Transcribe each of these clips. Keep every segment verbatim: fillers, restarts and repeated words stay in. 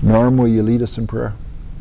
Norm, will you lead us in prayer?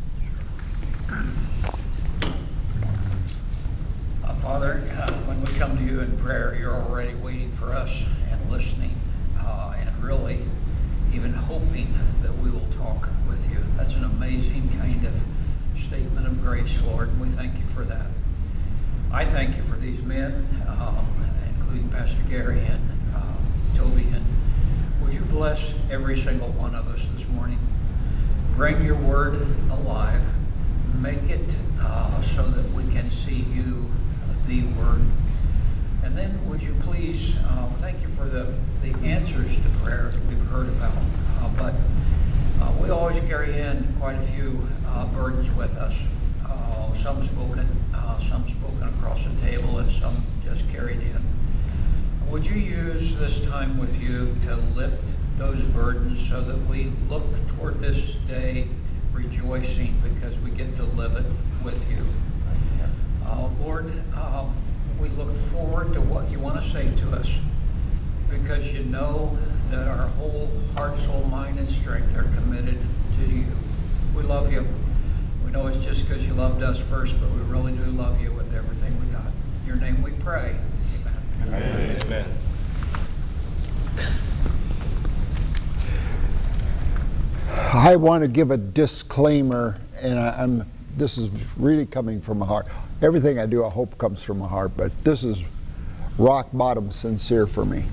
Uh, Father, uh, when we come to you in prayer, you're already waiting for us and listening uh, and really even hoping that we will talk with you. That's an amazing kind of statement of grace, Lord, and we thank you for that. I thank you for these men, um, including Pastor Gary and uh, Toby, and would you bless every single one of us this morning? Bring your word alive. Make it uh, so that we can see you, uh, the word. And then would you please, uh, thank you for the, the answers to prayer that we've heard about. Uh, but uh, we always carry in quite a few uh, burdens with us. Uh, some spoken, uh, some spoken across the table, and some just carried in. Would you use this time with you to lift those burdens so that we look toward this day rejoicing because we get to live it with you. Uh, Lord, uh, we look forward to what you want to say to us because you know that our whole heart, soul, mind, and strength are committed to you. We love you. We know it's just because you loved us first, but we really do love you with everything we got. In your name we pray. Amen. Amen. Amen. I want to give a disclaimer, and I, I'm. This is really coming from my heart. Everything I do, I hope, comes from my heart, but this is rock bottom sincere for me.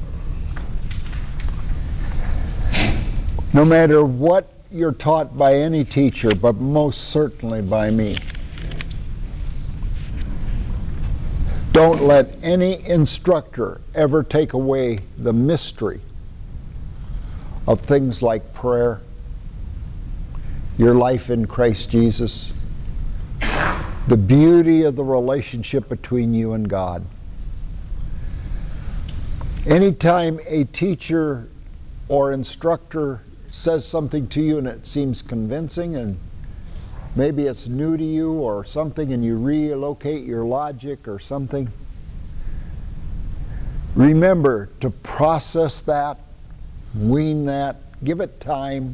No matter what you're taught by any teacher, but most certainly by me, don't let any instructor ever take away the mystery of things like prayer, your life in Christ Jesus, the beauty of the relationship between you and God. Anytime a teacher or instructor says something to you and it seems convincing and maybe it's new to you or something and you relocate your logic or something, remember to process that, wean that, give it time.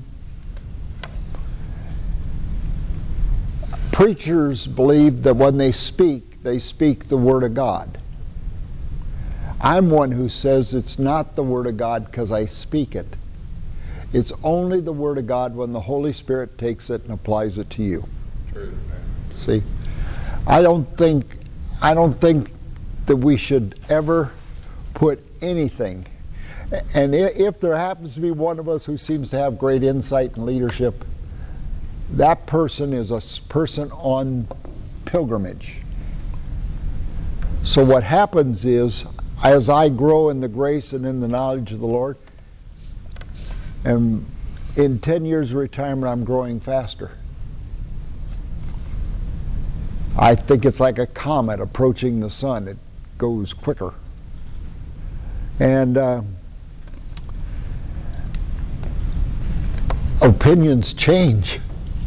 Preachers believe that when they speak, they speak the Word of God. I'm one who says it's not the Word of God because I speak it. It's only the Word of God when the Holy Spirit takes it and applies it to you. True. See? I don't think I don't think that we should ever put anything, and if there happens to be one of us who seems to have great insight and leadership, that person is a person on pilgrimage. So what happens is, as I grow in the grace and in the knowledge of the Lord, and in ten years of retirement, I'm growing faster. I think it's like a comet approaching the sun. It goes quicker. And uh, opinions change.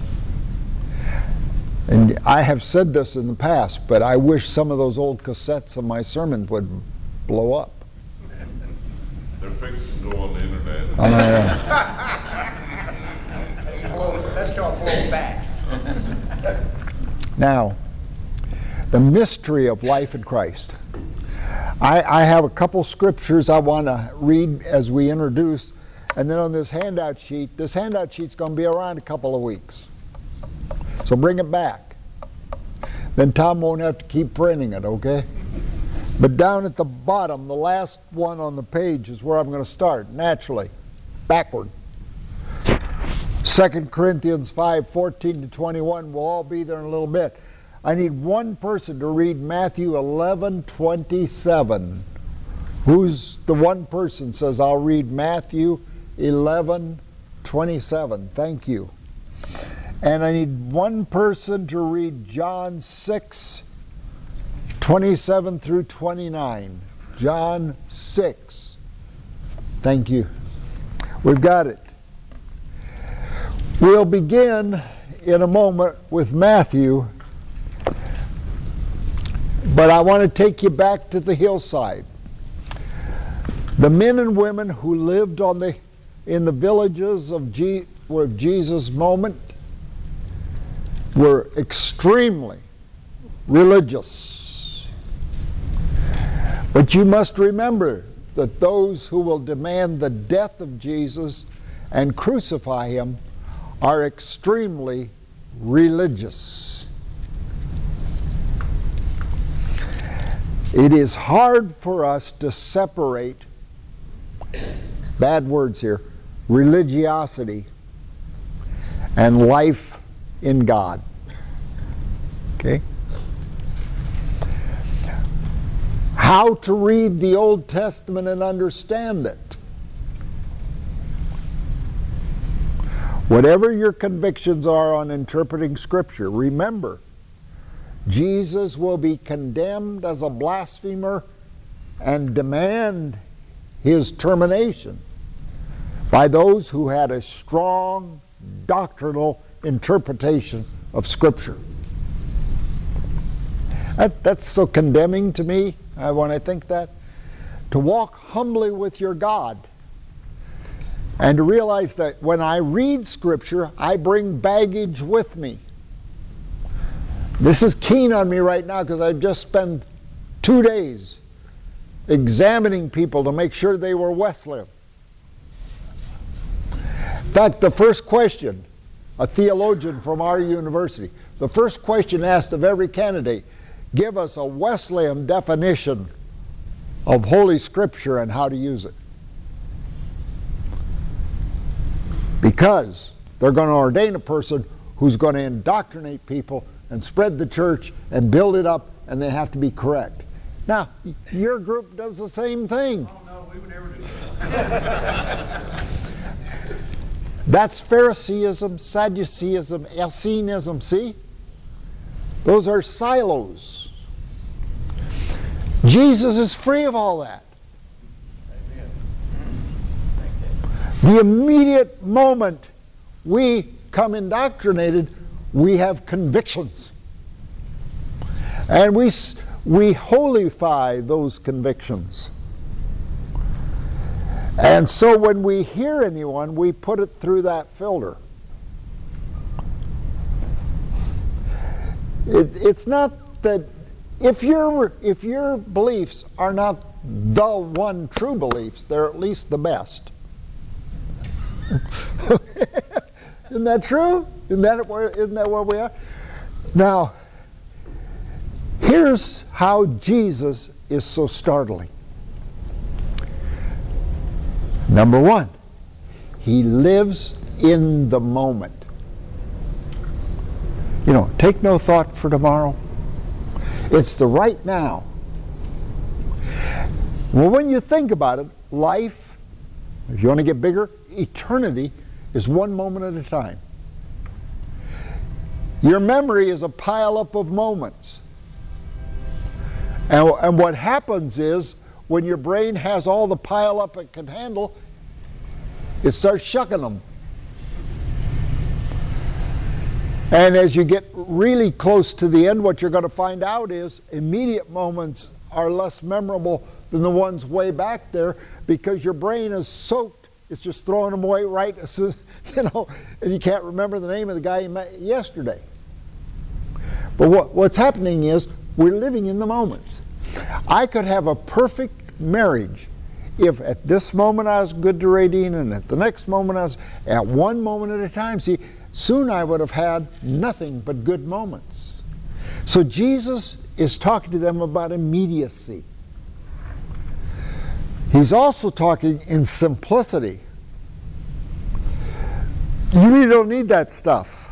And I have said this in the past, but I wish some of those old cassettes of my sermons would blow up. They're fixing to go on the internet. Uh, Let's go blow back. now, the mystery of life in Christ. I, I have a couple scriptures I want to read as we introduce, and then on this handout sheet, this handout sheet's going to be around a couple of weeks. So bring it back. Then Tom won't have to keep printing it, okay? But down at the bottom, the last one on the page is where I'm going to start, naturally, backward. Second Corinthians five, fourteen to twenty-one will all be there in a little bit. I need one person to read Matthew eleven, twenty-seven. Who's the one person says, I'll read Matthew eleven, twenty-seven. Thank you. And I need one person to read John six, twenty-seven through twenty-nine. John six. Thank you. We've got it. We'll begin in a moment with Matthew, but I want to take you back to the hillside. The men and women who lived on the in the villages of G, with Jesus' moment were extremely religious. But you must remember that those who will demand the death of Jesus and crucify him are extremely religious. It is hard for us to separate, bad words here, religiosity and life in God. Okay? How to read the Old Testament and understand it. Whatever your convictions are on interpreting Scripture, remember, Jesus will be condemned as a blasphemer and demand his termination by those who had a strong doctrinal interpretation of Scripture. That, that's so condemning to me uh, when I think that. To walk humbly with your God and to realize that when I read Scripture, I bring baggage with me. This is keen on me right now because I've just spent two days examining people to make sure they were Wesleyan. In fact, the first question, a theologian from our university, the first question asked of every candidate, give us a Wesleyan definition of Holy Scripture and how to use it. Because they're going to ordain a person who's going to indoctrinate people and spread the church and build it up, and they have to be correct. Now, your group does the same thing. Oh, no, we would never do that. That's Phariseeism, Sadduceeism, Essenism, see? Those are silos. Jesus is free of all that. The immediate moment we come indoctrinated, we have convictions. And we, we holify those convictions. And so when we hear anyone, we put it through that filter. It, it's not that if your, if your beliefs are not the one true beliefs, they're at least the best. Isn't that true? Isn't that where, isn't that where we are? Now, here's how Jesus is so startling. Number one, he lives in the moment. You know, take no thought for tomorrow. It's the right now. Well, when you think about it, life, if you want to get bigger, eternity is one moment at a time. Your memory is a pile-up of moments. And, and what happens is, when your brain has all the pile-up it can handle, it starts shucking them. And as you get really close to the end, what you're going to find out is immediate moments are less memorable than the ones way back there, because your brain is soaked. It's just throwing them away right as soon, you know, and you can't remember the name of the guy you met yesterday. But what, what's happening is we're living in the moments. I could have a perfect marriage if at this moment I was good to Radine and at the next moment I was at one moment at a time. See, soon I would have had nothing but good moments. So Jesus is talking to them about immediacy. He's also talking in simplicity. You really don't need that stuff.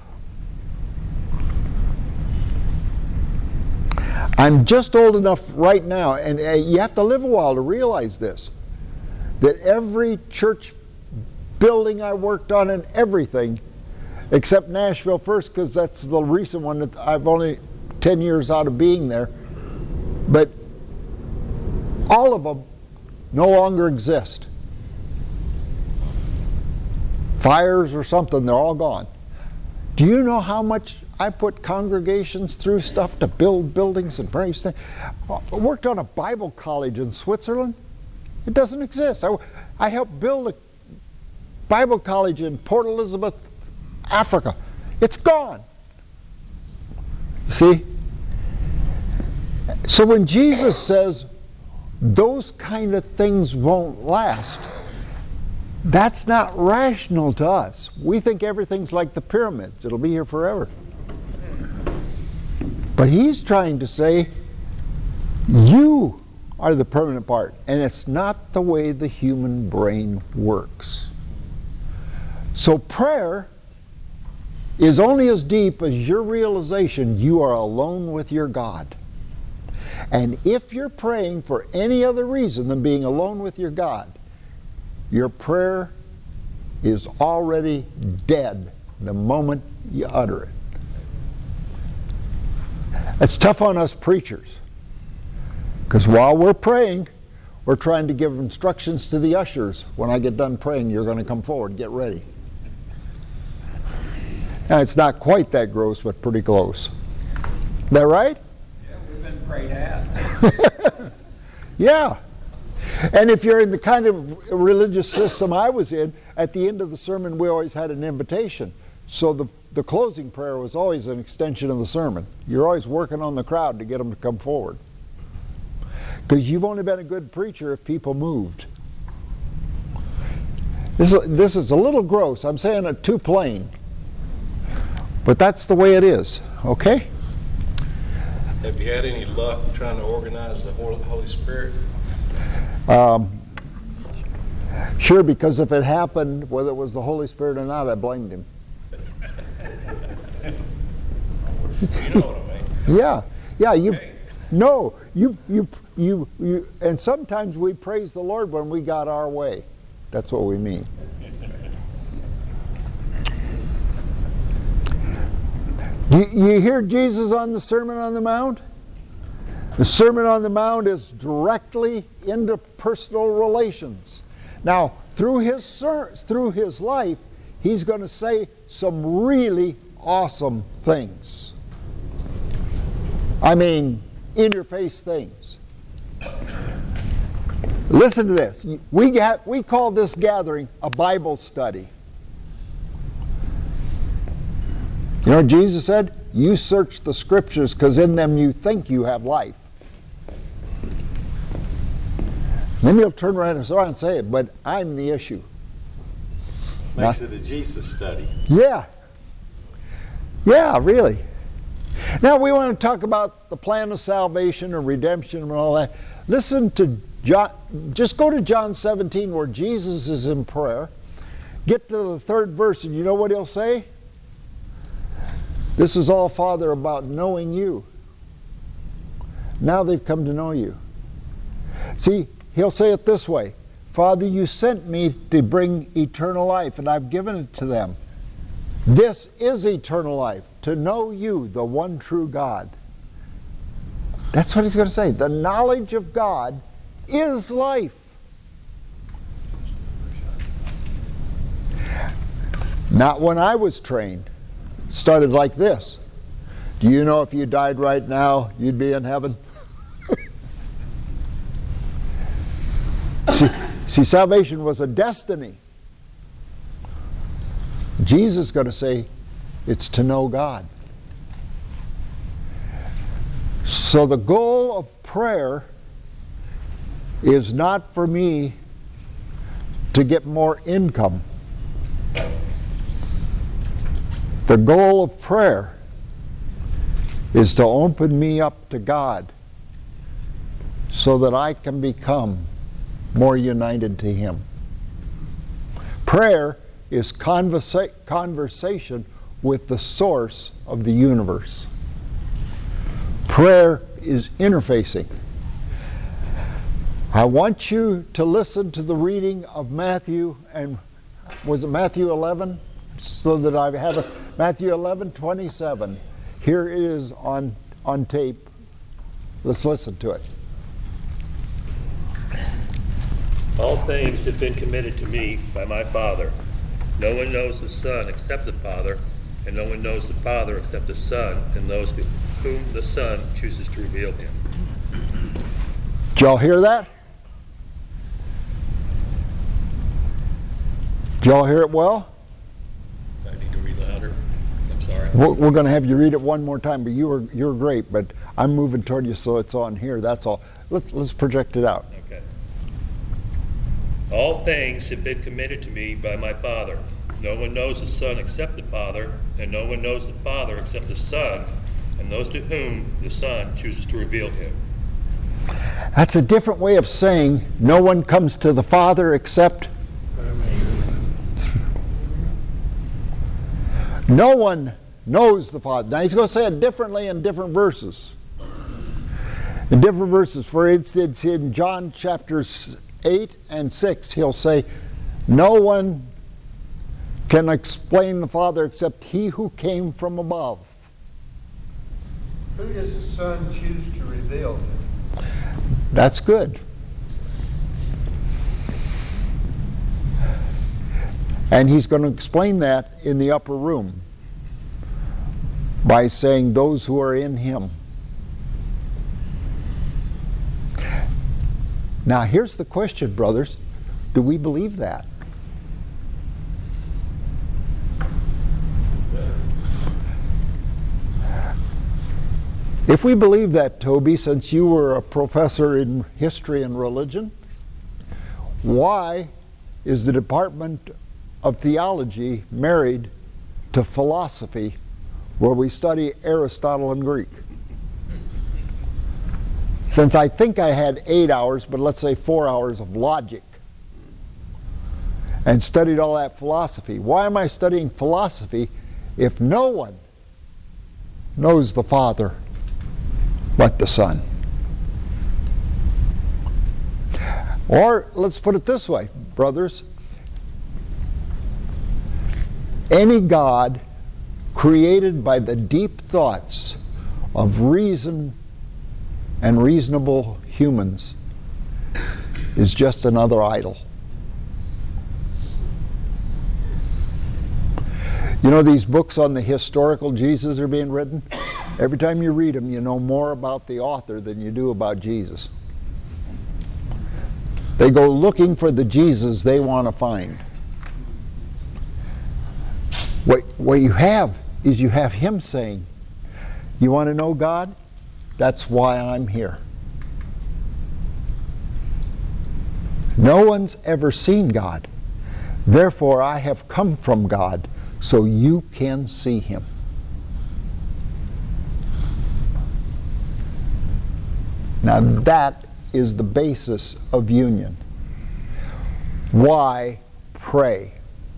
I'm just old enough right now, and uh, you have to live a while to realize this, that every church building I worked on and everything, except Nashville First, because that's the recent one that I've only ten years out of being there, but all of them no longer exist. Fires or something, they're all gone. Do you know how much I put congregations through stuff to build buildings and various things? I worked on a Bible college in Switzerland. It doesn't exist. I, I helped build a Bible college in Port Elizabeth, Africa. It's gone. See? So when Jesus says those kind of things won't last, that's not rational to us. We think everything's like the pyramids. It'll be here forever. But he's trying to say, you are the permanent part. And it's not the way the human brain works. So prayer is only as deep as your realization you are alone with your God. And if you're praying for any other reason than being alone with your God, your prayer is already dead the moment you utter it. It's tough on us preachers, because while we're praying, we're trying to give instructions to the ushers. When I get done praying, you're going to come forward, get ready. Now, it's not quite that gross, but pretty close. Is that right? Yeah, we've been prayed at. Yeah. And if you're in the kind of religious system I was in, at the end of the sermon we always had an invitation. So the, the closing prayer was always an extension of the sermon. You're always working on the crowd to get them to come forward. Because you've only been a good preacher if people moved. This is, this is a little gross. I'm saying it too plain. But that's the way it is, okay? Have you had any luck trying to organize the Holy Spirit? Um, sure, because if it happened, whether it was the Holy Spirit or not, I blamed him. You know what I mean? Yeah, yeah. You, Okay. no, you, you, you, you. And sometimes we praise the Lord when we got our way. That's what we mean. You, you hear Jesus on the Sermon on the Mount? The Sermon on the Mount is directly into personal relations. Now, through his ser- through his life, he's going to say some really awesome things. I mean, in-your-face things. Listen to this. We got, we call this gathering a Bible study. You know what Jesus said? You search the Scriptures because in them you think you have life. Then you'll turn around and say it, but I'm the issue. Makes it a Jesus study. Yeah. Yeah, really. Now we want to talk about the plan of salvation and redemption and all that. Listen to John, just go to John seventeen where Jesus is in prayer. Get to the third verse and you know what he'll say? This is all, Father, about knowing you. Now they've come to know you. See, he'll say it this way. Father, you sent me to bring eternal life, and I've given it to them. This is eternal life, to know you, the one true God. That's what he's going to say. The knowledge of God is life. Not when I was trained. It started like this. Do you know if you died right now, you'd be in heaven? see, see, salvation was a destiny. Jesus is going to say, it's to know God. So the goal of prayer is not for me to get more income. The goal of prayer is to open me up to God so that I can become more united to Him. Prayer is conversa- conversation with the source of the universe. Prayer is interfacing. I want you to listen to the reading of Matthew, and was it Matthew eleven? So that I have a Matthew eleven twenty-seven. Here it is on, on tape. Let's listen to it. All things have been committed to me by my Father. No one knows the Son except the Father, and no one knows the Father except the Son, and those to whom the Son chooses to reveal him. Did y'all hear that? Did y'all hear it well? I need to read louder. We're, we're going to have you read it one more time, but you were you're great. But I'm moving toward you, so it's on here. That's all. Let's let's project it out. Okay. All things have been committed to me by my Father. No one knows the Son except the Father, and no one knows the Father except the Son, and those to whom the Son chooses to reveal him. That's a different way of saying no one comes to the Father except. No one knows the Father. Now he's going to say it differently in different verses. In different verses. For instance, in John chapters eight and six, he'll say, no one can explain the Father except he who came from above. Who does the Son choose to reveal him? That's good. And he's going to explain that in the upper room by saying those who are in him. Now here's the question, brothers. Do we believe that? If we believe that, Toby, since you were a professor in history and religion, why is the Department of Theology married to philosophy, where we study Aristotle and Greek? Since I think I had eight hours, but let's say four hours of logic, and studied all that philosophy, why am I studying philosophy if no one knows the Father but the Son? Or let's put it this way, brothers. Any God created by the deep thoughts of reason and reasonable humans is just another idol. You know, these books on the historical Jesus are being written? Every time you read them, you know more about the author than you do about Jesus. They go looking for the Jesus they want to find. What, what you have is you have him saying, you want to know God? That's why I'm here. No one's ever seen God. Therefore, I have come from God so you can see him. Now that is the basis of union. Why pray?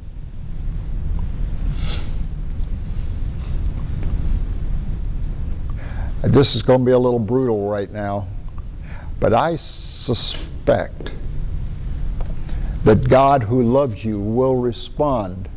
This is going to be a little brutal right now, but I suspect that God who loves you will respond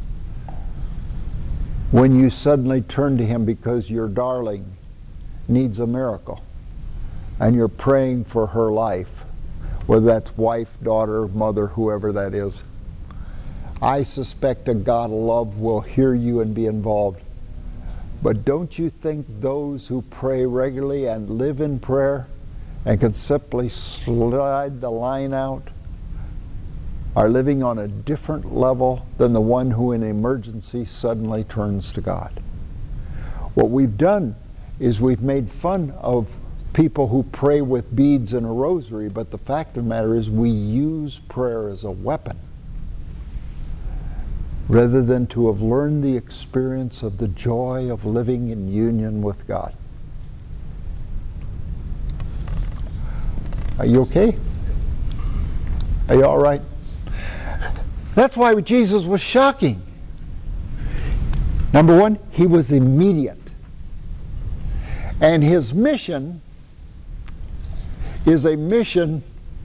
when you suddenly turn to him because your darling needs a miracle and you're praying for her life, whether that's wife, daughter, mother, whoever that is. I suspect a God of love will hear you and be involved. But don't you think those who pray regularly and live in prayer and can simply slide the line out are living on a different level than the one who in emergency suddenly turns to God? What we've done is we've made fun of people who pray with beads and a rosary, but the fact of the matter is we use prayer as a weapon rather than to have learned the experience of the joy of living in union with God. Are you okay? Are you all right? That's why Jesus was shocking. Number one, he was immediate. And his mission is a mission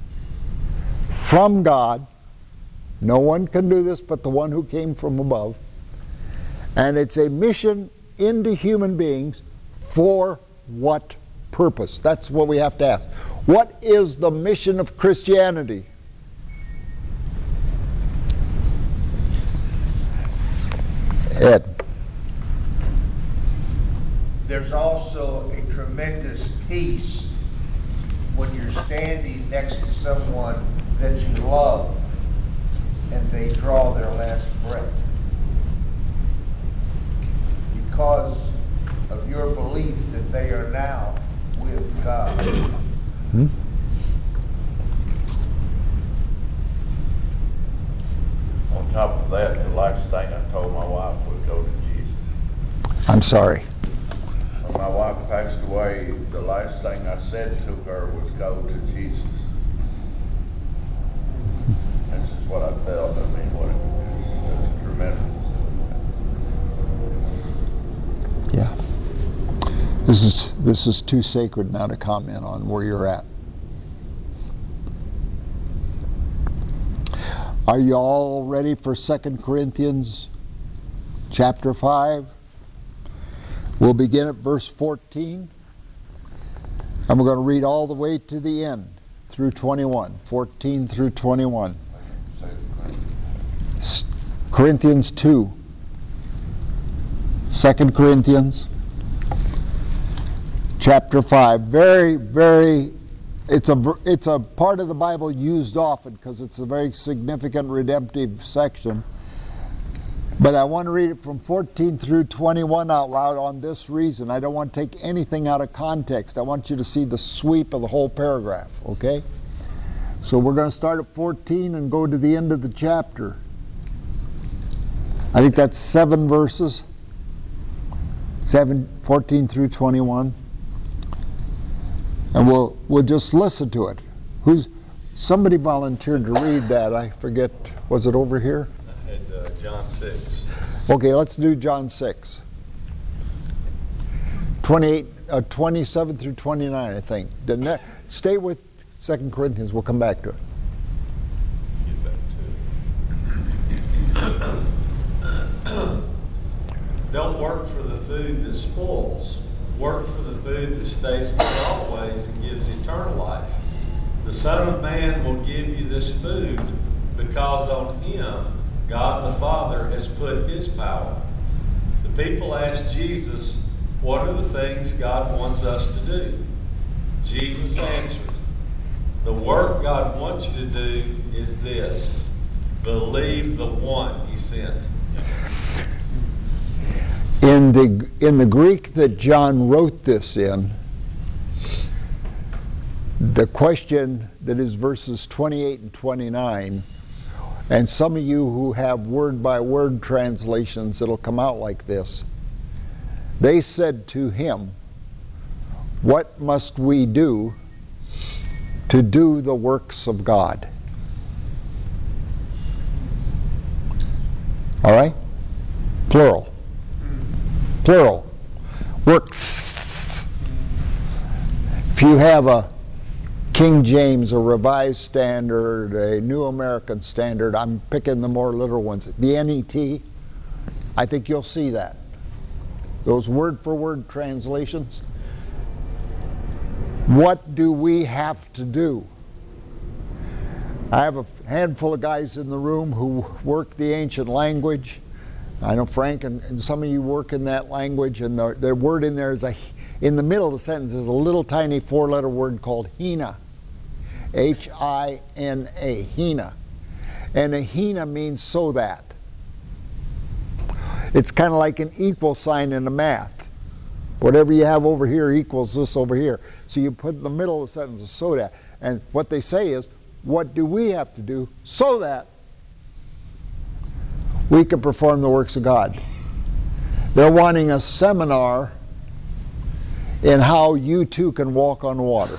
from God. No one can do this but the one who came from above. And it's a mission into human beings for what purpose? That's what we have to ask. What is the mission of Christianity? Ed. There's also a tremendous peace when you're standing next to someone that you love and they draw their last breath. Because told my wife would go to Jesus. I'm sorry. When my wife passed away, the last thing I said to her was go to Jesus. That's just what I felt. I mean, what it was, it's tremendous. Yeah. This is this is too sacred now to comment on where you're at. Are you all ready for Second Corinthians chapter five? We'll begin at verse fourteen, and we're going to read all the way to the end through twenty-one. fourteen through twenty-one. Corinthians two. Second Corinthians chapter five. Very, very, it's a, it's a part of the Bible used often because it's a very significant redemptive section. But I want to read it from fourteen through twenty-one out loud on this reason. I don't want to take anything out of context. I want you to see the sweep of the whole paragraph, okay? So we're going to start at fourteen and go to the end of the chapter. I think that's seven verses. Seven, fourteen through twenty-one. And we'll we'll just listen to it. Who's somebody volunteered to read that? I forget. Was it over here? I had uh, John six. Okay, let's do John six. twenty-eight, uh, twenty-seven through twenty-nine, I think. The ne- stay with Second Corinthians. We'll come back to it. Get back to it. Don't work for the food that spoils. Work for the food that stays good always and gives eternal life. The Son of Man will give you this food because on him God the Father has put his power. The people asked Jesus, what are the things God wants us to do? Jesus answered, the work God wants you to do is this: believe the one he sent. In the in the Greek that John wrote this in, the question that is verses twenty-eight and twenty-nine, and some of you who have word-by-word translations, it'll come out like this. They said to him, what must we do to do the works of God? All right? Plural. Plural. Works. If you have a King James, a Revised Standard, a New American Standard, I'm picking the more literal ones, the N E T, I think you'll see that. Those word-for-word translations. What do we have to do? I have a handful of guys in the room who work the ancient language. I know Frank and, and some of you work in that language, and the, the word in there is a, in the middle of the sentence is a little tiny four-letter word called hina, H I N A, hina, and a hina means so that. It's kind of like an equal sign in the math. Whatever you have over here equals this over here. So you put in the middle of the sentence so that, and what they say is, what do we have to do so that we can perform the works of God? They're wanting a seminar in how you too can walk on water.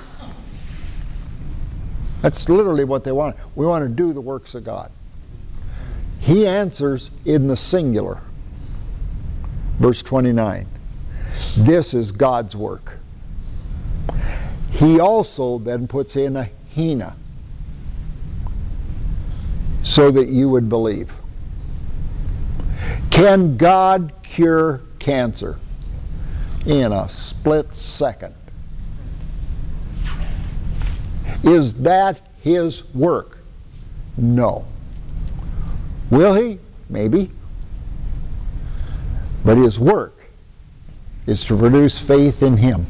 That's literally what they want. We want to do the works of God. He answers in the singular. Verse twenty-nine. This is God's work. He also then puts in a hina, so that you would believe. Can God cure cancer in a split second? Is that his work? No. Will he? Maybe. But his work is to produce faith in him.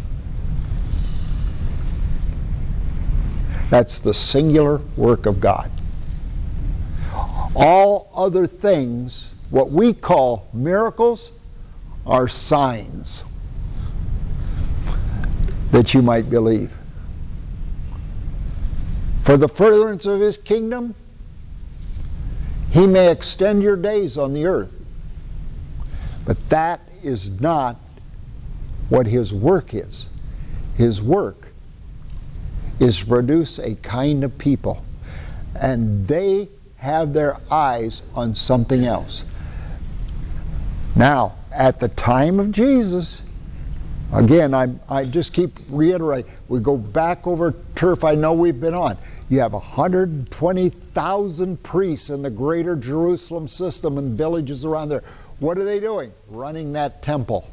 That's the singular work of God. All other things, what we call miracles, are signs that you might believe. For the furtherance of his kingdom, he may extend your days on the earth. But that is not what his work is. His work is to produce a kind of people. And they have their eyes on something else. Now, at the time of Jesus, again, I, I just keep reiterating, we go back over turf I know we've been on. You have one hundred twenty thousand priests in the greater Jerusalem system and villages around there. What are they doing? Running that temple.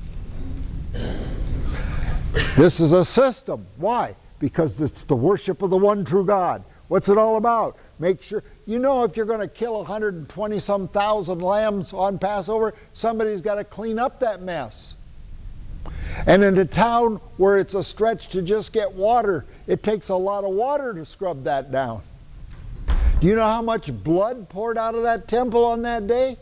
This is a system. Why? Because it's the worship of the one true God. What's it all about? Make sure, you know, if you're going to kill one hundred twenty some thousand lambs on Passover, somebody's got to clean up that mess. And in a town where it's a stretch to just get water, it takes a lot of water to scrub that down. Do you know how much blood poured out of that temple on that day?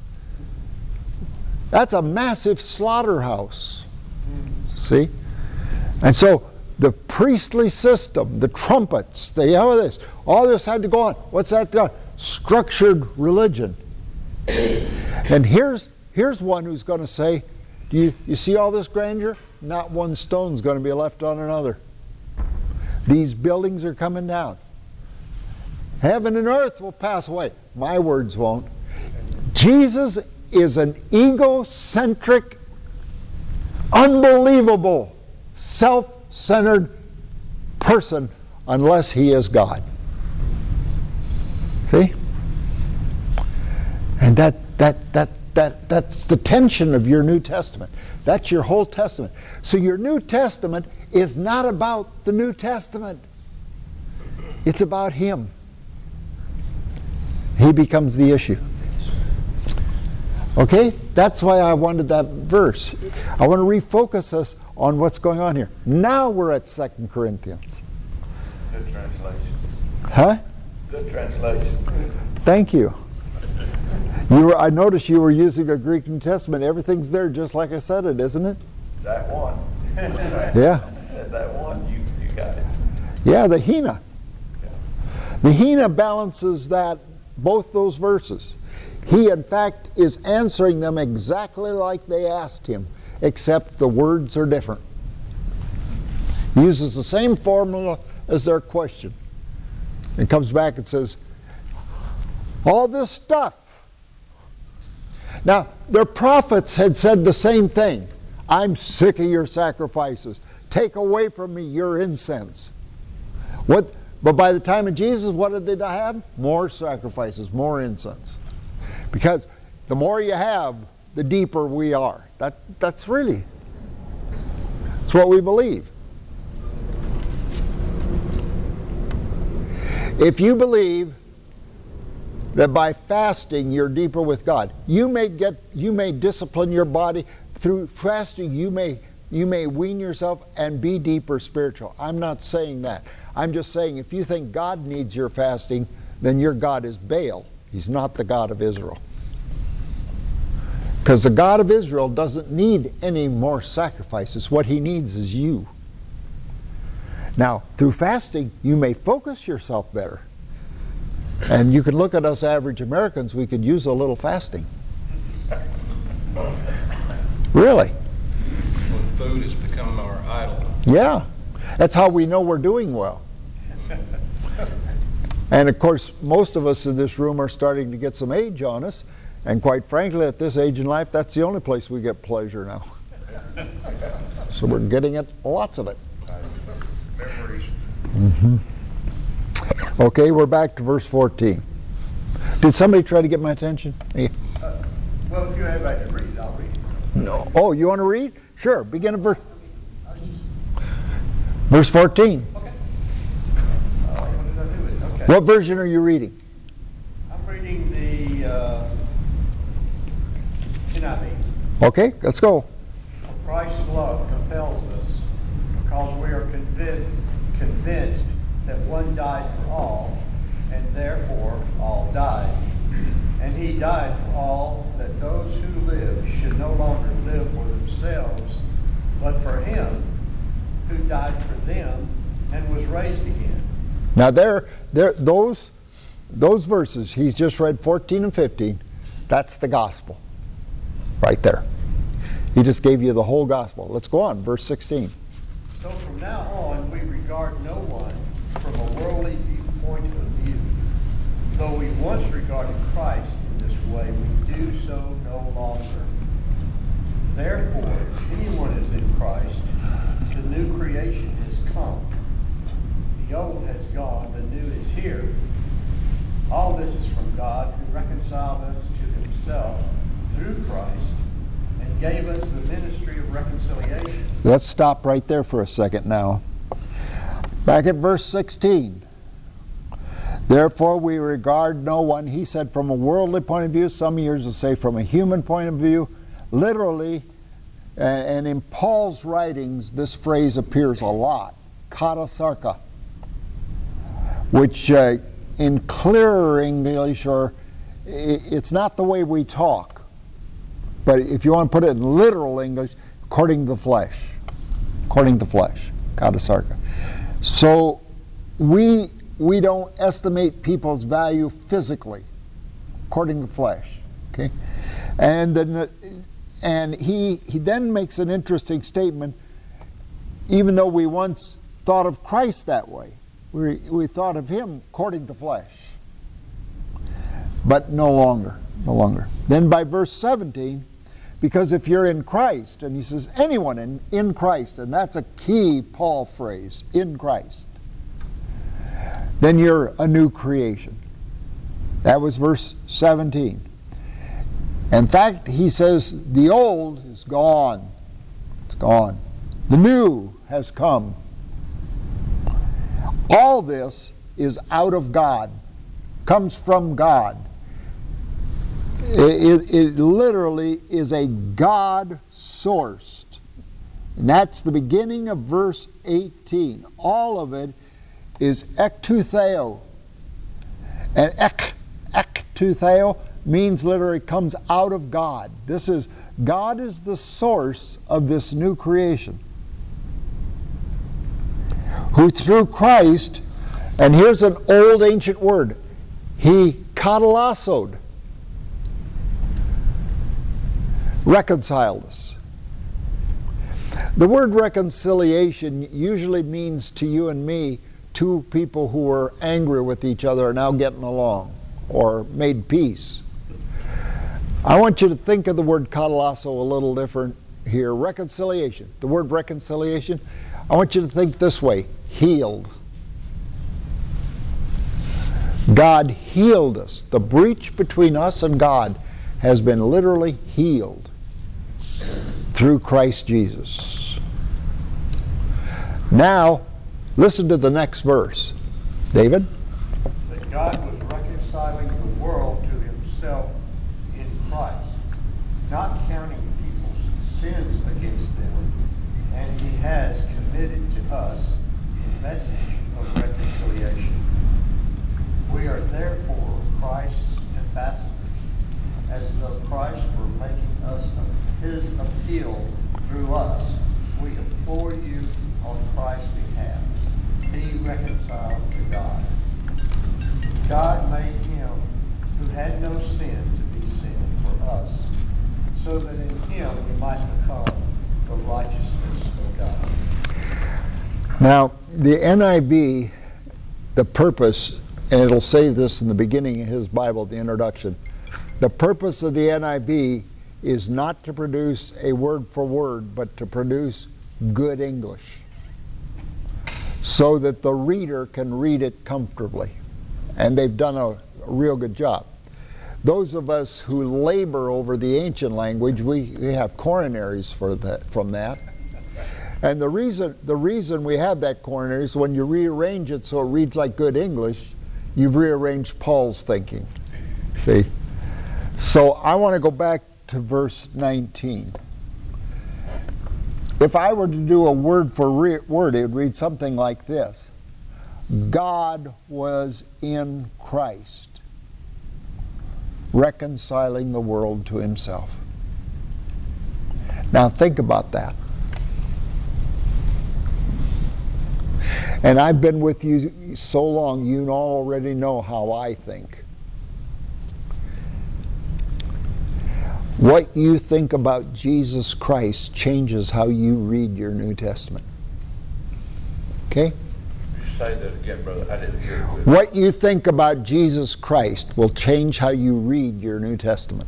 That's a massive slaughterhouse. See? And so the priestly system, the trumpets, the all this, all this had to go on. What's that done? Structured religion. And here's here's one who's going to say, do you, you see all this grandeur? Not one stone's going to be left on another. These buildings are coming down. Heaven and earth will pass away. My words won't. Jesus is an egocentric, unbelievable, self-centered person unless he is God. See? And that that that that that's the tension of your New Testament. That's your whole Testament. So your New Testament is not about the New Testament. It's about him. He becomes the issue. Okay? That's why I wanted that verse. I want to refocus us on what's going on here. Now we're at Second Corinthians. Good translation. Huh? Good translation. Thank you. You were, I noticed you were using a Greek New Testament. Everything's there just like I said it, isn't it? That one. Yeah. I said that one, you, you got it. Yeah, the Hina. The Hina balances that, both those verses. He, in fact, is answering them exactly like they asked him, except the words are different. He uses the same formula as their question. It comes back and says, all this stuff. Now, their prophets had said the same thing. I'm sick of your sacrifices. Take away from me your incense. What? But by the time of Jesus, what did they have? More sacrifices, more incense. Because the more you have, the deeper we are. That, that's really, that's what we believe. If you believe that by fasting you're deeper with God, you may get, you may discipline your body through fasting. You may, you may wean yourself and be deeper spiritual. I'm not saying that. I'm just saying if you think God needs your fasting, then your God is Baal. He's not the God of Israel. Because the God of Israel doesn't need any more sacrifices. What he needs is you. Now, through fasting, you may focus yourself better. And you can look at us average Americans, we could use a little fasting. Really? When food has become our idol. Yeah. That's how we know we're doing well. And of course, most of us in this room are starting to get some age on us. And quite frankly, at this age in life, that's the only place we get pleasure now. So we're getting it, lots of it. Memories. Mm-hmm. Okay, we're back to verse fourteen. Did somebody try to get my attention? Yeah. Uh, well, if you have I can read it, I'll read it. No. Oh, you want to read? Sure. Begin at verse. Verse fourteen. Okay. Uh, what did I do with it? Okay. What version are you reading? I'm reading the uh, N I V. Okay, let's go. Christ's love compels us because we are convinced, convinced that one died for all, and therefore all died. And he died for all, that those who live should no longer live for themselves, but for him who died for them and was raised again. Now there, there, those, those verses he's just read, fourteen and fifteen, that's the gospel. Right there. He just gave you the whole gospel. Let's go on, verse sixteen. So from now on, we regard no one from a worldly viewpoint of view. Though we once regarded Christ in this way, we do so no longer. Therefore, if anyone is in Christ, the new creation has come. The old has gone, the new is here. All this is from God, who reconciled us to himself through Christ and gave us the ministry of reconciliation. Let's stop right there for a second now. Back at verse sixteen. Therefore we regard no one, he said, from a worldly point of view. Some years will say from a human point of view. Literally, and in Paul's writings, this phrase appears a lot. Kata sarka. Which uh, in clearer English, or it's not the way we talk, but if you want to put it in literal English, according to the flesh. According to the flesh. Kata sarka. So we we don't estimate people's value physically, according to the flesh. Okay, and then and he he then makes an interesting statement. Even though we once thought of Christ that way, we we thought of him according to the flesh, but no longer, no longer. Then by verse seventeen, because if you're in Christ, and he says anyone in in Christ, and that's a key Paul phrase, in Christ, then you're a new creation. That was verse seventeen. In fact, he says the old is gone. It's gone. The new has come. All this is out of God, comes from God. It, it, it literally is a God-sourced. And that's the beginning of verse eighteen. All of it is ektutheo. And ek, ektutheo means literally comes out of God. This is, God is the source of this new creation. Who through Christ, and here's an old ancient word, he katalassoed, reconciled us. The word reconciliation usually means to you and me, two people who were angry with each other are now getting along or made peace. I want you to think of the word katalasso a little different here. Reconciliation. The word reconciliation, I want you to think this way. Healed. God healed us. The breach between us and God has been literally healed through Christ Jesus. Now, listen to the next verse. David? That God was reconciling the world to himself in Christ, not counting people's sins against them, and he has committed to us the message of reconciliation. We are therefore Christ's ambassadors, as though Christ were making us his appeal through us. We implore you on Christ's behalf, be reconciled to God. God made him who had no sin to be sin for us, so that in him we might become the righteousness of God. Now, the N I V, the purpose, and it'll say this in the beginning of his Bible, the introduction, the purpose of the N I V is not to produce a word for word, but to produce good English, so that the reader can read it comfortably. And they've done a, a real good job. Those of us who labor over the ancient language, we, we have coronaries for that, from that. And the reason, the reason we have that coronary is when you rearrange it so it reads like good English, you've rearranged Paul's thinking. See? So I want to go back to verse nineteen. If I were to do a word for re- word, it would read something like this. God was in Christ, reconciling the world to himself. Now think about that. And I've been with you so long, you already know how I think. What you think about Jesus Christ changes how you read your New Testament. Okay? Say that again, brother. I didn't hear it. What you think about Jesus Christ will change how you read your New Testament.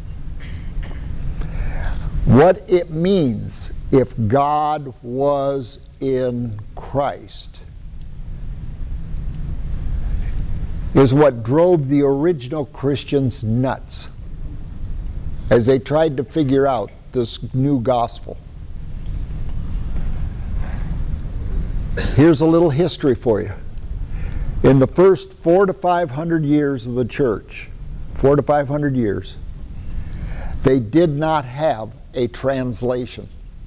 What it means if God was in Christ is what drove the original Christians nuts as they tried to figure out this new gospel. Here's a little history for you. In the first four to five hundred years of the church, four to five hundred years, they did not have a translation.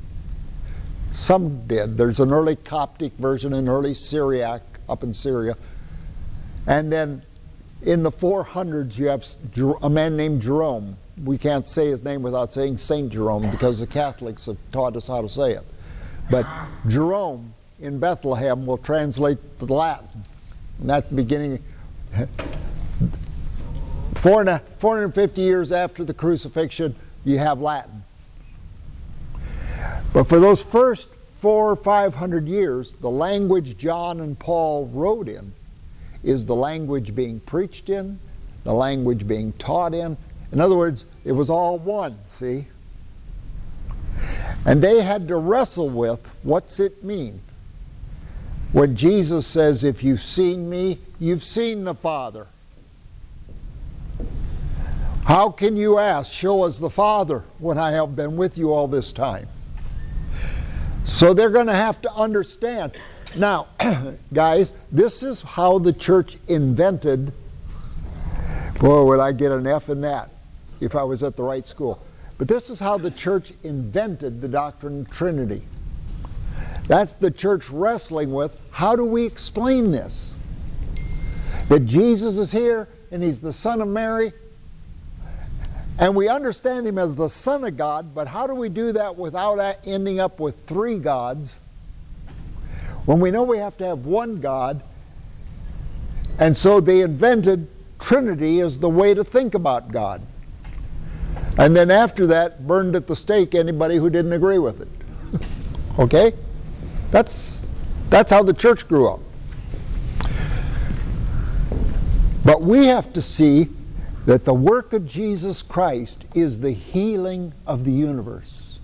Some did. There's an early Coptic version, an early Syriac up in Syria. And then in the four hundreds, you have a man named Jerome. We can't say his name without saying Saint Jerome because the Catholics have taught us how to say it. But Jerome in Bethlehem will translate the Latin. And that's the beginning. four hundred fifty years after the crucifixion, you have Latin. But for those first four or five hundred years, the language John and Paul wrote in is the language being preached in, the language being taught in. In other words, it was all one, see? And they had to wrestle with, what's it mean? When Jesus says, if you've seen me, you've seen the Father. How can you ask, show us the Father, when I have been with you all this time? So they're going to have to understand. Now, guys, this is how the church invented, boy, would I get an F in that if I was at the right school. But this is how the church invented the doctrine of Trinity. That's the church wrestling with, how do we explain this? That Jesus is here, and He's the Son of Mary, and we understand Him as the Son of God, but how do we do that without ending up with three gods? When we know we have to have one God, and so they invented Trinity as the way to think about God. And then after that, burned at the stake anybody who didn't agree with it. Okay? That's, that's how the church grew up. But we have to see that the work of Jesus Christ is the healing of the universe.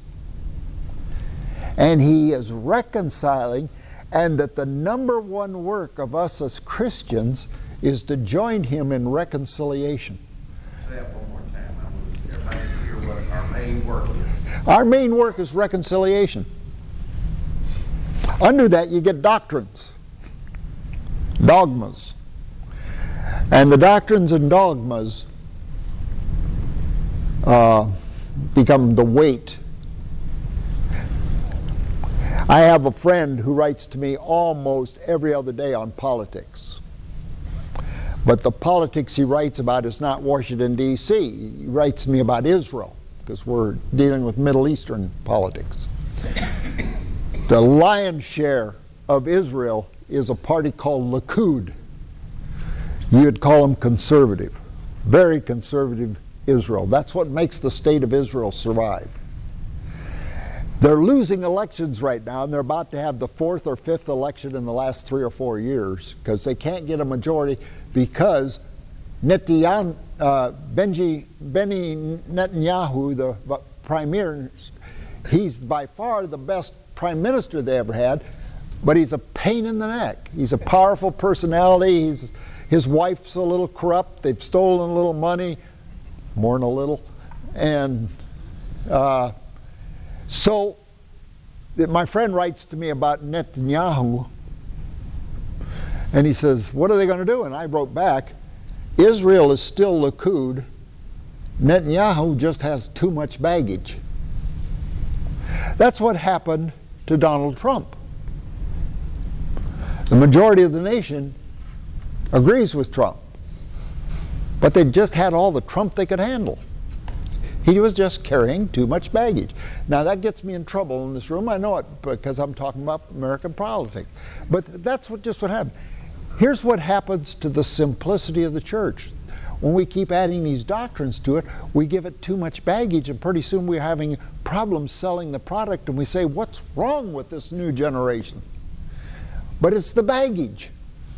And He is reconciling, and that the number one work of us as Christians is to join Him in reconciliation. Say that one more time. I want everybody to hear what our main work is. Our main work is reconciliation. Under that you get doctrines, dogmas. And the doctrines and dogmas uh, become the weight. I have a friend who writes to me almost every other day on politics. But the politics he writes about is not Washington, D C He writes to me about Israel, because we're dealing with Middle Eastern politics. The lion's share of Israel is a party called Likud. You'd call them conservative. Very conservative Israel. That's what makes the state of Israel survive. They're losing elections right now, and they're about to have the fourth or fifth election in the last three or four years because they can't get a majority because Netanyahu, uh, Benji, Benny Netanyahu, the prime minister, he's by far the best prime minister they ever had, but he's a pain in the neck. He's a powerful personality. He's, his wife's a little corrupt. They've stolen a little money, more than a little, and uh, so my friend writes to me about Netanyahu, and he says, what are they going to do? And I wrote back, Israel is still Likud. Netanyahu just has too much baggage. That's what happened to Donald Trump. The majority of the nation agrees with Trump, but they just had all the Trump they could handle. He was just carrying too much baggage. Now that gets me in trouble in this room. I know it because I'm talking about American politics. But that's what just what happened. Here's what happens to the simplicity of the church. when we keep adding these doctrines to it, we give it too much baggage, and pretty soon we're having problems selling the product, and we say, what's wrong with this new generation? But it's the baggage.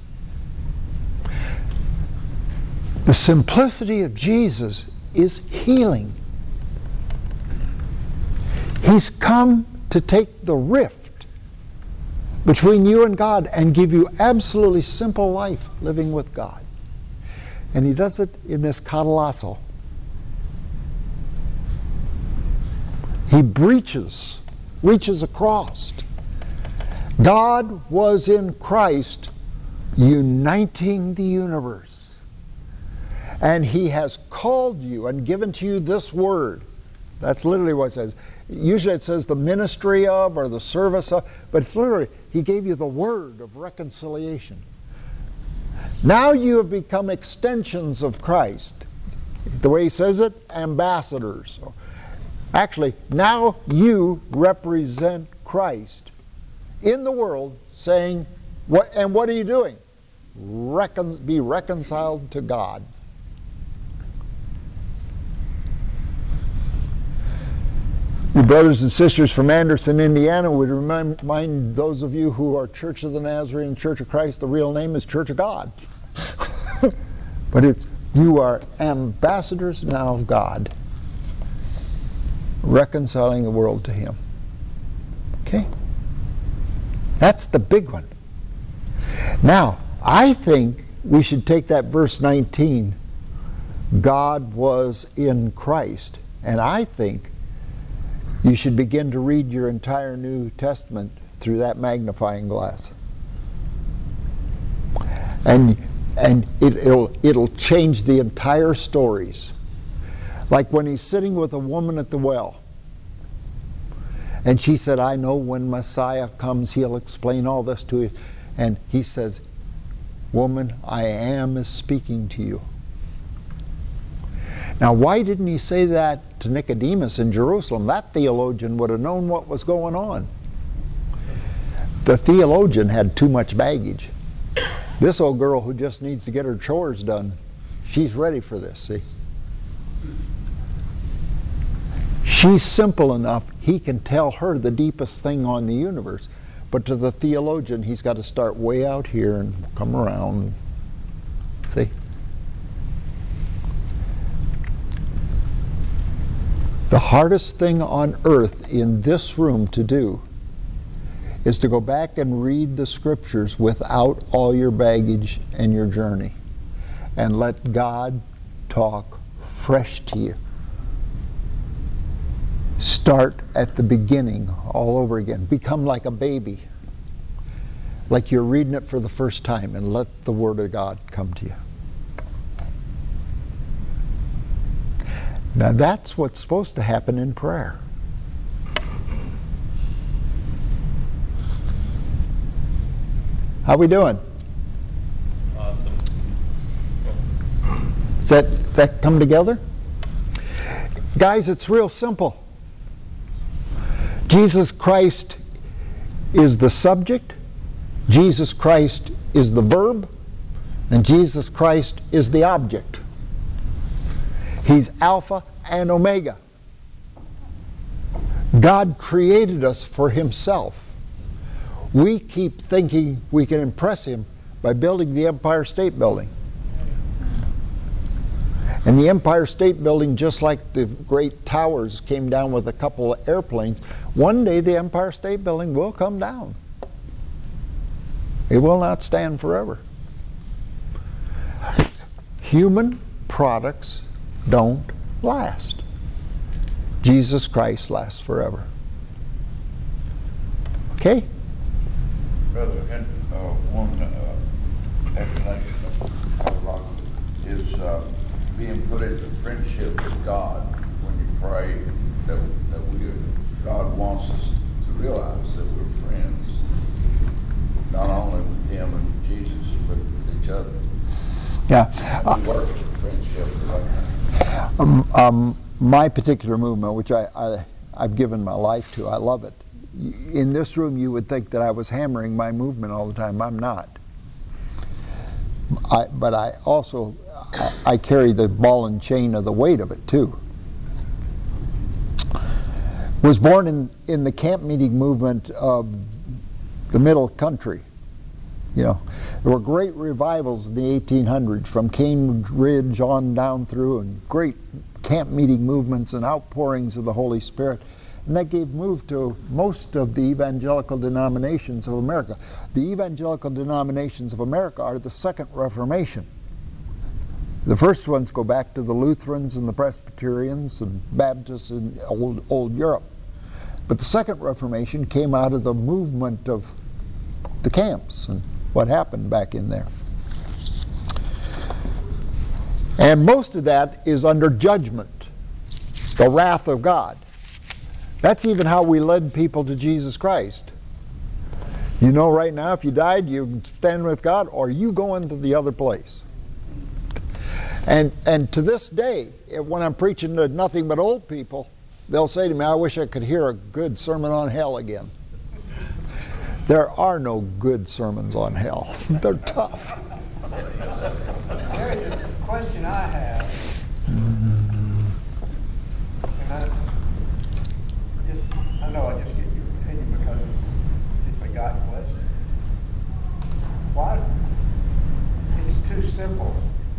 The simplicity of Jesus is healing. He's come to take the rift between you and God and give you absolutely simple life living with God. And he does it in this katalasso. He breaches, reaches across. God was in Christ uniting the universe. And he has called you and given to you this word. That's literally what it says. Usually it says the ministry of or the service of, but it's literally, he gave you the word of reconciliation. Now you have become extensions of Christ. The way he says it, ambassadors. Actually, now you represent Christ in the world, saying, what, and what are you doing? Recon, be reconciled to God. Your brothers and sisters from Anderson, Indiana, would remind, remind those of you who are Church of the Nazarene, Church of Christ, the real name is Church of God. But it's, you are ambassadors now of God, reconciling the world to him. Okay? That's the big one. Now, I think we should take that verse nineteen, God was in Christ, and I think you should begin to read your entire New Testament through that magnifying glass. And and it, it'll, it'll change the entire stories. Like when he's sitting with a woman at the well, and she said, I know when Messiah comes, he'll explain all this to you. And he says, woman, I am is speaking to you. Now, why didn't he say that to Nicodemus in Jerusalem? That theologian would have known what was going on. The theologian had too much baggage. This old girl who just needs to get her chores done, she's ready for this, see? She's simple enough, he can tell her the deepest thing on the universe. But to the theologian, he's got to start way out here and come around. See? The hardest thing on earth in this room to do is to go back and read the scriptures without all your baggage and your journey, and let God talk fresh to you. Start at the beginning all over again. Become like a baby, like you're reading it for the first time, and let the Word of God come to you. Now that's what's supposed to happen in prayer. How we doing? Awesome. Does that, does that come together? Guys, it's real simple. Jesus Christ is the subject, Jesus Christ is the verb, and Jesus Christ is the object. He's Alpha and Omega. God created us for himself. We keep thinking we can impress him by building the Empire State Building. And the Empire State Building, just like the great towers came down with a couple of airplanes, one day the Empire State Building will come down. It will not stand forever. Human products don't last. Jesus Christ lasts forever. Okay? Brother, and, uh, one uh, explanation of how rock is uh, being put into friendship with God when you pray that, that we, God wants us to realize that we're friends, not only with him and Jesus, but with each other. Yeah. Uh, we work in friendship. Um, um, my particular movement, which I, I, I've given my life to, I love it. In this room, you would think that I was hammering my movement all the time. I'm not. I, but I also, I carry the ball and chain of the weight of it too. Was born in, in the camp meeting movement of the middle country. You know, there were great revivals in the eighteen hundreds from Cane Ridge on down through, and great camp meeting movements and outpourings of the Holy Spirit. And that gave move to most of the evangelical denominations of America. The evangelical denominations of America are the Second Reformation. The first ones go back to the Lutherans and the Presbyterians and Baptists in old, old Europe. But the Second Reformation came out of the movement of the camps and what happened back in there. And most of that is under judgment, the wrath of God. That's even how we led people to Jesus Christ. You know right now, if you died, you stand with God, or you go into the other place. And and to this day, when I'm preaching to nothing but old people, they'll say to me, I wish I could hear a good sermon on hell again. There are no good sermons on hell. They're tough. Gary, the question I have, and I just, I know I just get your opinion because it's, it's a God question. Why? It's too simple.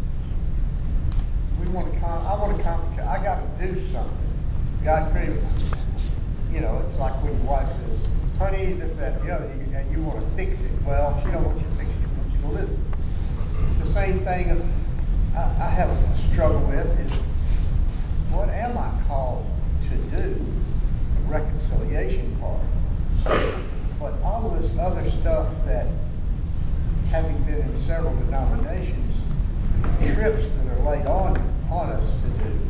We want to, com- I want to complicate. I got to do something. God created, you know, it's like when your wife says, honey, this, that, and the other, and you want to fix it. Well, she don't want you to fix it, she wants you to listen. It's the same thing I, I have a struggle with is, what am I called to do? The reconciliation part. But all of this other stuff that, having been in several denominations, trips that are laid on, on us to do,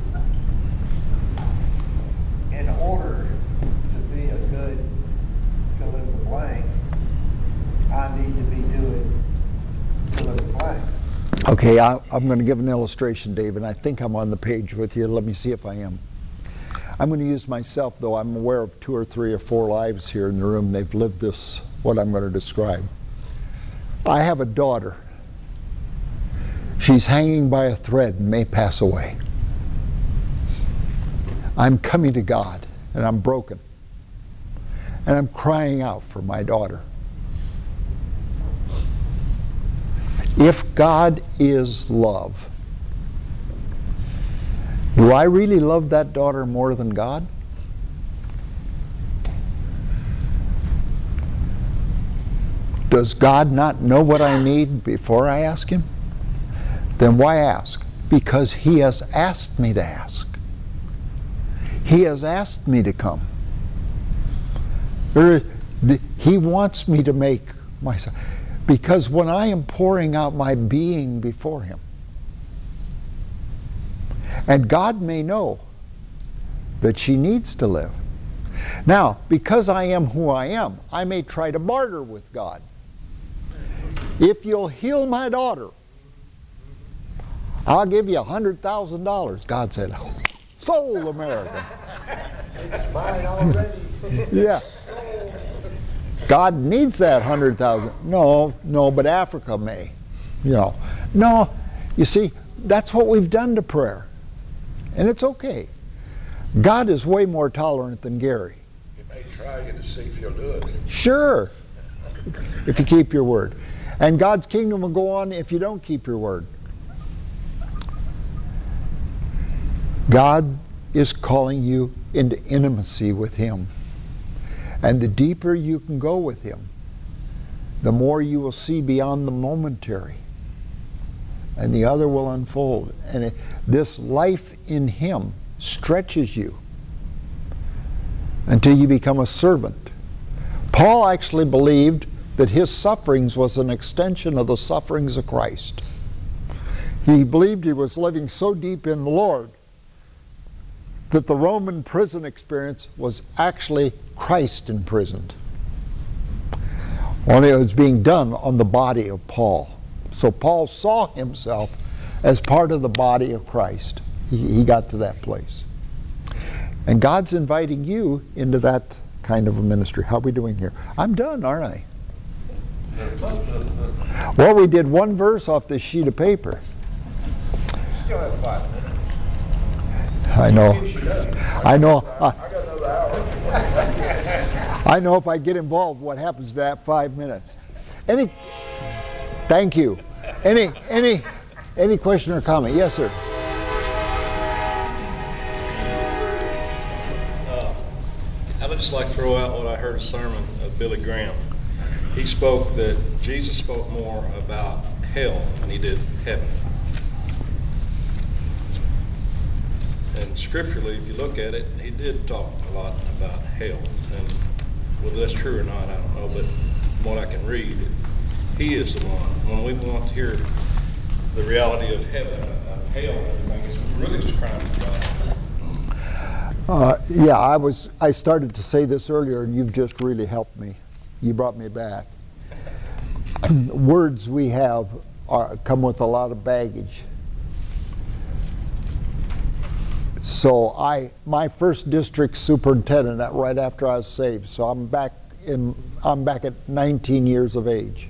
in order to be a good fill in the blank, I need to be doing fill in the blank. Okay, I, I'm going to give an illustration, David. I think I'm on the page with you. Let me see if I am. I'm going to use myself, though I'm aware of two or three or four lives here in the room. They've lived this, what I'm going to describe. I have a daughter. She's hanging by a thread and may pass away. I'm coming to God, and I'm broken. And I'm crying out for my daughter. If God is love, do I really love that daughter more than God? Does God not know what I need before I ask Him? Then why ask? Because He has asked me to ask. He has asked me to come. There, the, he wants me to make myself. Because when I am pouring out my being before Him, and God may know that she needs to live. Now, because I am who I am, I may try to barter with God. If you'll heal my daughter, I'll give you a hundred thousand dollars. God said, sold America. It's mine already. Yeah. God needs that hundred thousand. No, no, but Africa may. You know. No, you see, that's what we've done to prayer. And it's okay. God is way more tolerant than Gary. You may try it to see if you'll do it. Sure. If you keep your word. And God's kingdom will go on if you don't keep your word. God is calling you into intimacy with Him. And the deeper you can go with Him, the more you will see beyond the momentary. And the other will unfold. And it, this life in Him stretches you until you become a servant. Paul actually believed that his sufferings was an extension of the sufferings of Christ. He believed he was living so deep in the Lord that the Roman prison experience was actually Christ imprisoned. Only it was being done on the body of Paul. So Paul saw himself as part of the body of Christ. He, he got to that place. And God's inviting you into that kind of a ministry. How are we doing here? I'm done, aren't I? Well, we did one verse off this sheet of paper. Still have five minutes. I know. I know. I, I got another hour. I know if I get involved, what happens to that five minutes. Any? Thank you. Any? Any? Any question or comment? Yes, sir. Uh, I'd just like to throw out what I heard a sermon of Billy Graham. He spoke that Jesus spoke more about hell than he did heaven. And scripturally, if you look at it, he did talk a lot about hell. And whether that's true or not, I don't know, but from what I can read, he is the one. When we want to hear the reality of heaven, of hell, and everything, it's really just crying to God. Uh, yeah, I was. I started to say this earlier, and you've just really helped me. You brought me back. Words we have are, come with a lot of baggage. So I, my first district superintendent, right after I was saved. So I'm back in. I'm back at nineteen years of age.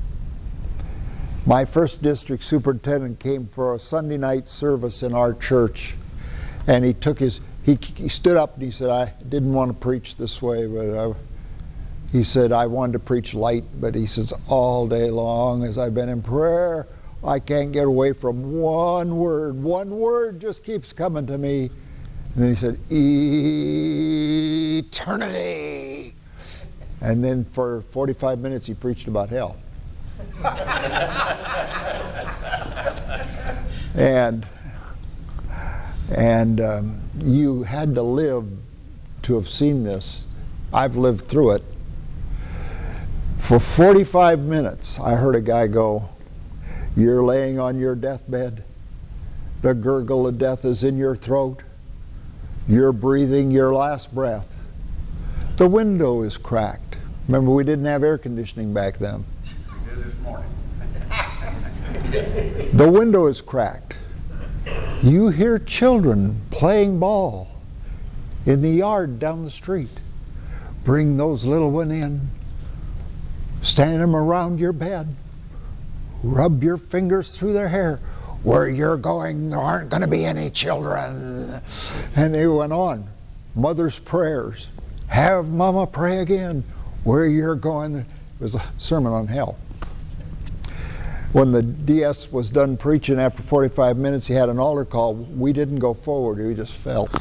My first district superintendent came for a Sunday night service in our church, and he took his. He, he stood up and he said, "I didn't want to preach this way, but I." He said, I wanted to preach light, but he says, all day long as I've been in prayer, I can't get away from one word. One word just keeps coming to me. And then he said, eternity. And then for forty-five minutes he preached about hell. and and um, you had to live to have seen this. I've lived through it. For forty-five minutes, I heard a guy go, you're laying on your deathbed. The gurgle of death is in your throat. You're breathing your last breath. The window is cracked. Remember, we didn't have air conditioning back then. We did this morning. The window is cracked. You hear children playing ball in the yard down the street. Bring those little ones in. Stand them around your bed. Rub your fingers through their hair. Where you're going, there aren't going to be any children. And they went on. Mother's prayers. Have Mama pray again. Where you're going. It was a sermon on hell. When the D S was done preaching after forty-five minutes, he had an altar call. We didn't go forward. We just fell.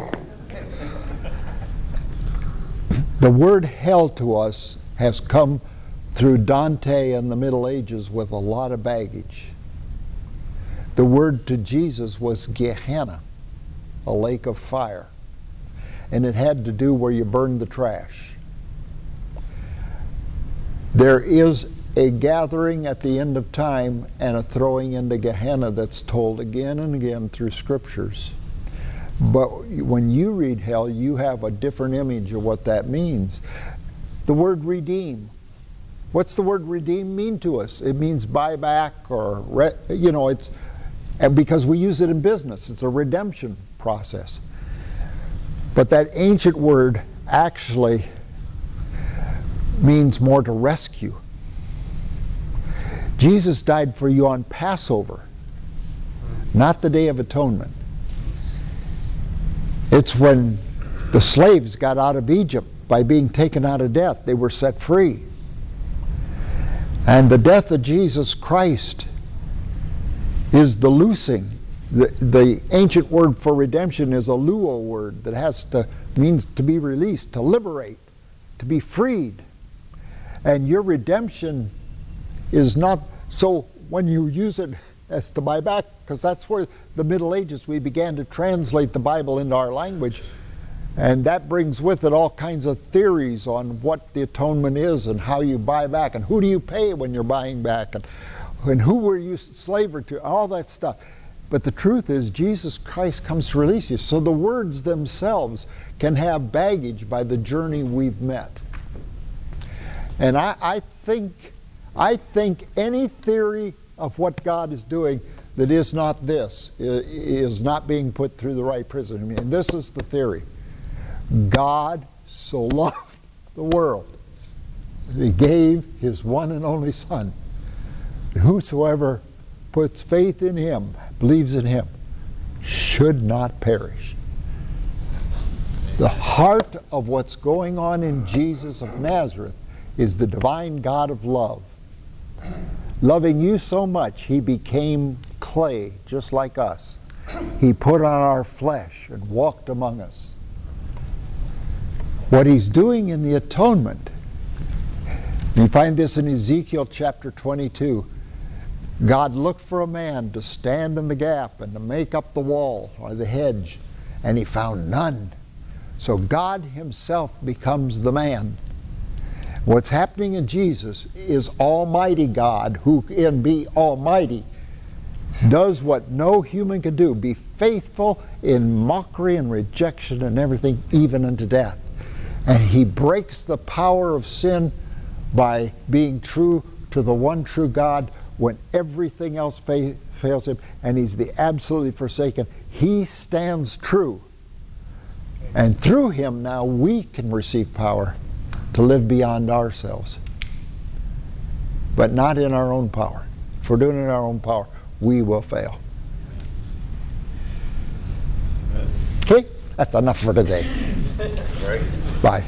The word hell to us has come through Dante and the Middle Ages with a lot of baggage. The word to Jesus was Gehenna, a lake of fire. And it had to do where you burned the trash. There is a gathering at the end of time and a throwing into Gehenna that's told again and again through scriptures. But when you read hell, you have a different image of what that means. The word redeem. What's the word redeem mean to us? It means buy back, or, re, you know, it's, and because we use it in business, it's a redemption process. But that ancient word actually means more to rescue. Jesus died for you on Passover, not the Day of Atonement. It's when the slaves got out of Egypt by being taken out of death. They were set free. And the death of Jesus Christ is the loosing. The, the ancient word for redemption is a luo word that has to, means to be released, to liberate, to be freed. And your redemption is not, so when you use it as to buy back, because that's where the Middle Ages we began to translate the Bible into our language. And that brings with it all kinds of theories on what the atonement is and how you buy back and who do you pay when you're buying back and, and who were you slaver to, all that stuff. But the truth is Jesus Christ comes to release you. So the words themselves can have baggage by the journey we've met. And I, I think I think any theory of what God is doing that is not this is not being put through the right prism. I mean, this is the theory. God so loved the world that he gave his one and only Son. Whosoever puts faith in him, believes in him, should not perish. The heart of what's going on in Jesus of Nazareth is the divine God of love. Loving you so much, he became clay, just like us. He put on our flesh and walked among us. What he's doing in the atonement, you find this in Ezekiel chapter twenty-two. God looked for a man to stand in the gap and to make up the wall or the hedge, and he found none. So God himself becomes the man. What's happening in Jesus is Almighty God, who can be almighty, does what no human can do, be faithful in mockery and rejection and everything, even unto death. And he breaks the power of sin by being true to the one true God when everything else fa- fails him, and he's the absolutely forsaken. He stands true. And through him now we can receive power to live beyond ourselves. But not in our own power. If we're doing it in our own power, we will fail. Okay? That's enough for today. Bye.